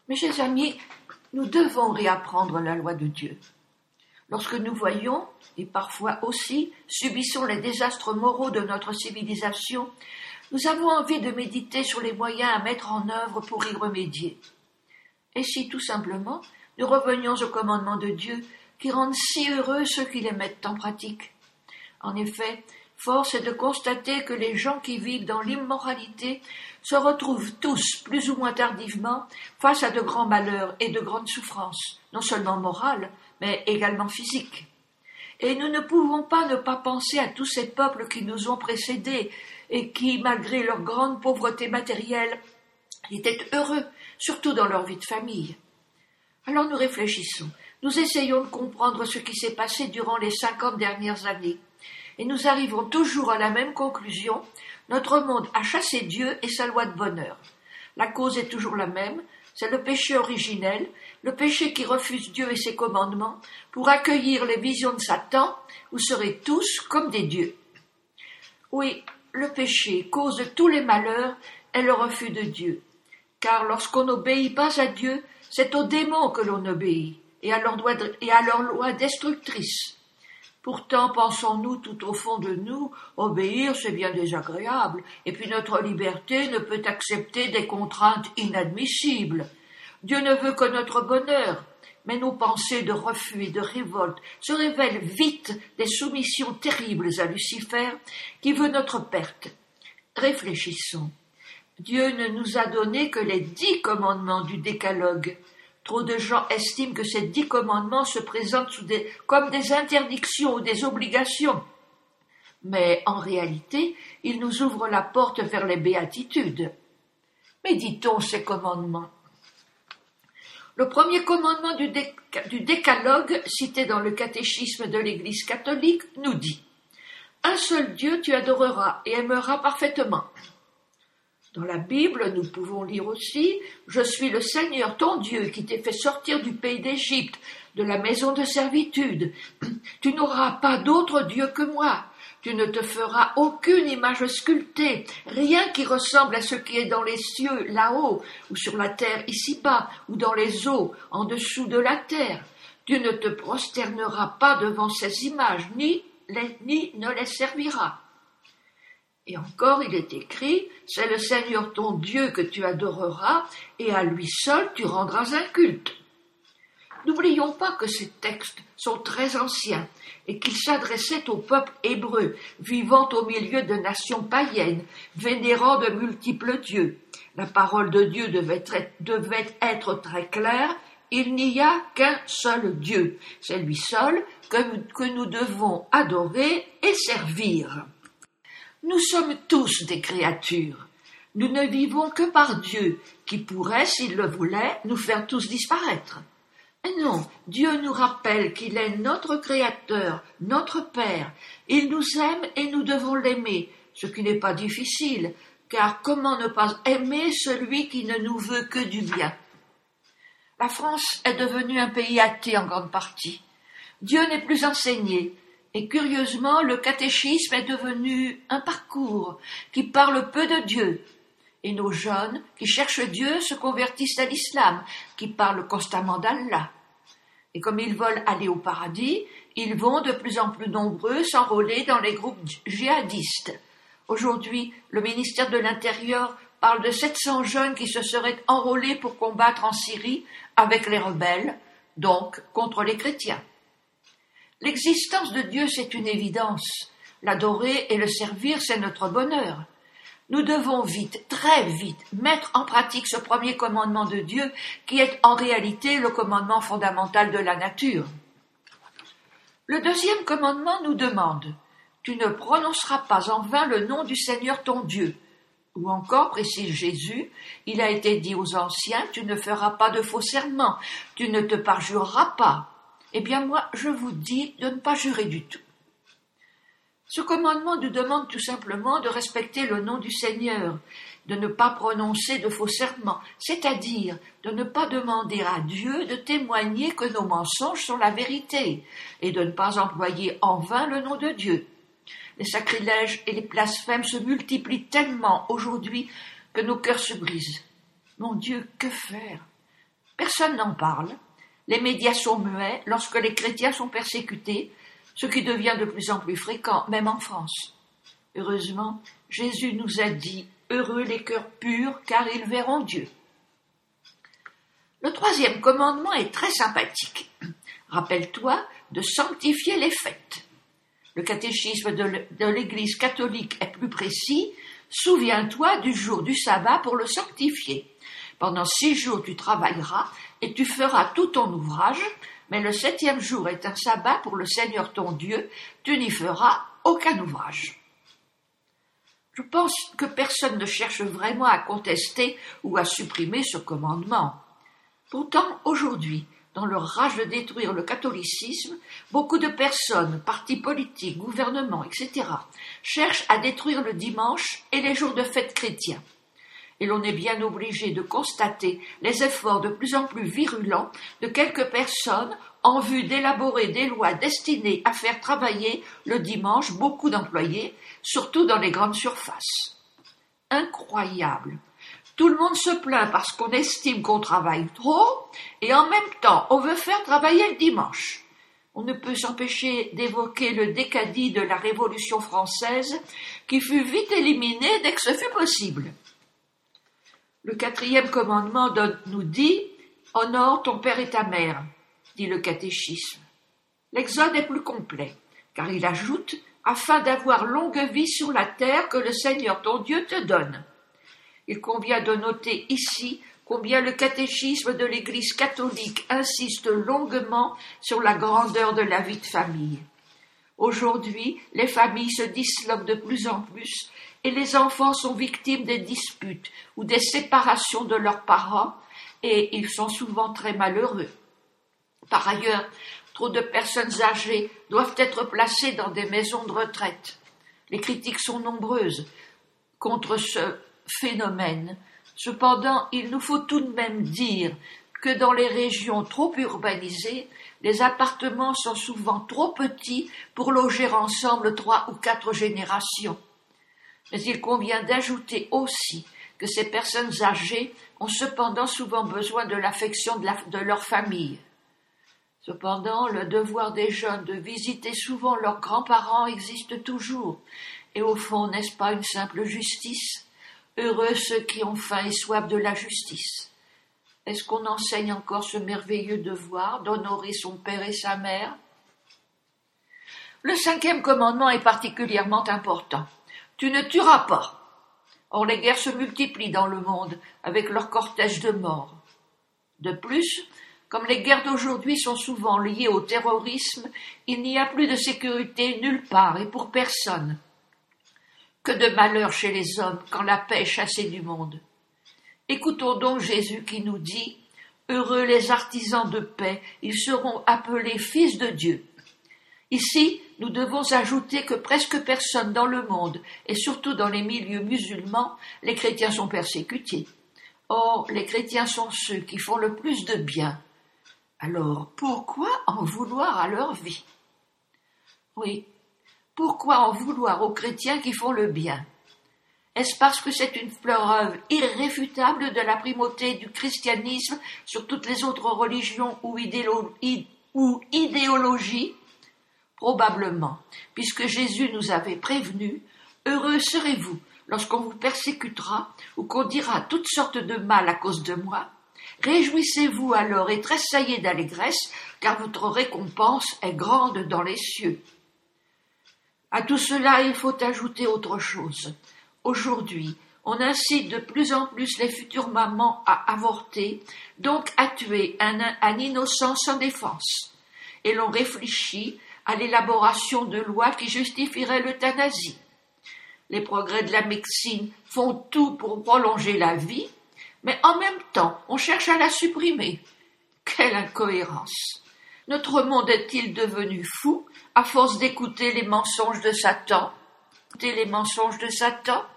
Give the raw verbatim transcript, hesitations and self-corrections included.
Mes chers amis, nous devons réapprendre la loi de Dieu. Lorsque nous voyons, et parfois aussi, subissons les désastres moraux de notre civilisation, nous avons envie de méditer sur les moyens à mettre en œuvre pour y remédier. Et si, tout simplement, nous revenions aux commandements de Dieu qui rendent si heureux ceux qui les mettent en pratique. En effet, force est de constater que les gens qui vivent dans l'immoralité se retrouvent tous, plus ou moins tardivement, face à de grands malheurs et de grandes souffrances, non seulement morales, mais également physiques. Et nous ne pouvons pas ne pas penser à tous ces peuples qui nous ont précédés et qui, malgré leur grande pauvreté matérielle, étaient heureux, surtout dans leur vie de famille. Alors nous réfléchissons, nous essayons de comprendre ce qui s'est passé durant les cinquante dernières années, et nous arrivons toujours à la même conclusion: notre monde a chassé Dieu et sa loi de bonheur. La cause est toujours la même, c'est le péché originel, le péché qui refuse Dieu et ses commandements pour accueillir les visions de Satan, vous serez tous comme des dieux. Oui, le péché, cause de tous les malheurs, est le refus de Dieu. Car lorsqu'on n'obéit pas à Dieu, c'est aux démons que l'on obéit, et à leur loi, et à leur loi destructrice. Pourtant, pensons-nous tout au fond de nous, obéir c'est bien désagréable, et puis notre liberté ne peut accepter des contraintes inadmissibles. Dieu ne veut que notre bonheur, mais nos pensées de refus et de révolte se révèlent vite des soumissions terribles à Lucifer, qui veut notre perte. Réfléchissons. Dieu ne nous a donné que les dix commandements du décalogue. Trop de gens estiment que ces dix commandements se présentent sous des, comme des interdictions ou des obligations. Mais en réalité, ils nous ouvrent la porte vers les béatitudes. Méditons ces commandements. Le premier commandement du, dé, du décalogue, cité dans le catéchisme de l'Église catholique, nous dit « Un seul Dieu tu adoreras et aimeras parfaitement ». Dans la Bible, nous pouvons lire aussi « Je suis le Seigneur, ton Dieu, qui t'ai fait sortir du pays d'Égypte, de la maison de servitude. Tu n'auras pas d'autre Dieu que moi. Tu ne te feras aucune image sculptée, rien qui ressemble à ce qui est dans les cieux, là-haut, ou sur la terre, ici-bas, ou dans les eaux, en dessous de la terre. Tu ne te prosterneras pas devant ces images, ni, les, ni ne les serviras. » Et encore, il est écrit, c'est le Seigneur ton Dieu que tu adoreras, et à lui seul tu rendras un culte. N'oublions pas que ces textes sont très anciens, et qu'ils s'adressaient au peuple hébreu, vivant au milieu de nations païennes, vénérant de multiples dieux. La parole de Dieu devait être, devait être très claire, il n'y a qu'un seul Dieu, c'est lui seul que, que nous devons adorer et servir. Nous sommes tous des créatures. Nous ne vivons que par Dieu, qui pourrait, s'il le voulait, nous faire tous disparaître. Mais non, Dieu nous rappelle qu'il est notre Créateur, notre Père. Il nous aime et nous devons l'aimer, ce qui n'est pas difficile, car comment ne pas aimer celui qui ne nous veut que du bien? La France est devenue un pays athée en grande partie. Dieu n'est plus enseigné. Et curieusement, le catéchisme est devenu un parcours qui parle peu de Dieu. Et nos jeunes qui cherchent Dieu se convertissent à l'islam, qui parle constamment d'Allah. Et comme ils veulent aller au paradis, ils vont de plus en plus nombreux s'enrôler dans les groupes djihadistes. Aujourd'hui, le ministère de l'Intérieur parle de sept cents jeunes qui se seraient enrôlés pour combattre en Syrie avec les rebelles, donc contre les chrétiens. L'existence de Dieu, c'est une évidence. L'adorer et le servir, c'est notre bonheur. Nous devons vite, très vite, mettre en pratique ce premier commandement de Dieu qui est en réalité le commandement fondamental de la nature. Le deuxième commandement nous demande « Tu ne prononceras pas en vain le nom du Seigneur ton Dieu ». Ou encore, précise Jésus, il a été dit aux anciens « Tu ne feras pas de faux serments, tu ne te parjureras pas ». Eh bien moi, je vous dis de ne pas jurer du tout. Ce commandement nous demande tout simplement de respecter le nom du Seigneur, de ne pas prononcer de faux serments, c'est-à-dire de ne pas demander à Dieu de témoigner que nos mensonges sont la vérité, et de ne pas employer en vain le nom de Dieu. Les sacrilèges et les blasphèmes se multiplient tellement aujourd'hui que nos cœurs se brisent. Mon Dieu, que faire? Personne n'en parle. Les médias sont muets lorsque les chrétiens sont persécutés, ce qui devient de plus en plus fréquent, même en France. Heureusement, Jésus nous a dit « Heureux les cœurs purs, car ils verront Dieu ». Le troisième commandement est très sympathique. Rappelle-toi de sanctifier les fêtes. Le catéchisme de l'Église catholique est plus précis. Souviens-toi du jour du sabbat pour le sanctifier. Pendant six jours tu travailleras et tu feras tout ton ouvrage, mais le septième jour est un sabbat pour le Seigneur ton Dieu, tu n'y feras aucun ouvrage. Je pense que personne ne cherche vraiment à contester ou à supprimer ce commandement. Pourtant, aujourd'hui, dans leur rage de détruire le catholicisme, beaucoup de personnes, partis politiques, gouvernements, et cetera, cherchent à détruire le dimanche et les jours de fête chrétiens. Et l'on est bien obligé de constater les efforts de plus en plus virulents de quelques personnes en vue d'élaborer des lois destinées à faire travailler le dimanche beaucoup d'employés, surtout dans les grandes surfaces. Incroyable! Tout le monde se plaint parce qu'on estime qu'on travaille trop, et en même temps, on veut faire travailler le dimanche. On ne peut s'empêcher d'évoquer le décadi de la Révolution française, qui fut vite éliminé dès que ce fut possible. Le quatrième commandement donne, nous dit « Honore ton père et ta mère », dit le catéchisme. L'Exode est plus complet, car il ajoute « Afin d'avoir longue vie sur la terre que le Seigneur ton Dieu te donne ». Il convient de noter ici combien le catéchisme de l'Église catholique insiste longuement sur la grandeur de la vie de famille. Aujourd'hui, les familles se disloquent de plus en plus et les enfants sont victimes des disputes ou des séparations de leurs parents et ils sont souvent très malheureux. Par ailleurs, trop de personnes âgées doivent être placées dans des maisons de retraite. Les critiques sont nombreuses contre ce phénomène. Cependant, il nous faut tout de même dire que dans les régions trop urbanisées, les appartements sont souvent trop petits pour loger ensemble trois ou quatre générations. Mais il convient d'ajouter aussi que ces personnes âgées ont cependant souvent besoin de l'affection de, la, de leur famille. Cependant, le devoir des jeunes de visiter souvent leurs grands-parents existe toujours, et au fond, n'est-ce pas une simple justice ? Heureux ceux qui ont faim et soif de la justice. Est-ce qu'on enseigne encore ce merveilleux devoir d'honorer son père et sa mère? Le cinquième commandement est particulièrement important. Tu ne tueras pas. Or, les guerres se multiplient dans le monde avec leur cortège de morts. De plus, comme les guerres d'aujourd'hui sont souvent liées au terrorisme, il n'y a plus de sécurité nulle part et pour personne. Que de malheur chez les hommes quand la paix est chassée du monde. Écoutons donc Jésus qui nous dit « Heureux les artisans de paix, ils seront appelés fils de Dieu ». Ici, nous devons ajouter que presque personne dans le monde, et surtout dans les milieux musulmans, les chrétiens sont persécutés. Or, les chrétiens sont ceux qui font le plus de bien. Alors, pourquoi en vouloir à leur vie? Oui. Pourquoi en vouloir aux chrétiens qui font le bien? Est-ce parce que c'est une preuve irréfutable de la primauté du christianisme sur toutes les autres religions ou, idéolo- ou idéologies? Probablement, puisque Jésus nous avait prévenus, « Heureux serez-vous lorsqu'on vous persécutera ou qu'on dira toutes sortes de mal à cause de moi. Réjouissez-vous alors et tressaillez d'allégresse, car votre récompense est grande dans les cieux. » À tout cela, il faut ajouter autre chose. Aujourd'hui, on incite de plus en plus les futures mamans à avorter, donc à tuer un, un innocent sans défense. Et l'on réfléchit à l'élaboration de lois qui justifieraient l'euthanasie. Les progrès de la médecine font tout pour prolonger la vie, mais en même temps, on cherche à la supprimer. Quelle incohérence! Notre monde est-il devenu fou à force d'écouter les mensonges de Satan? Écouter les mensonges de Satan?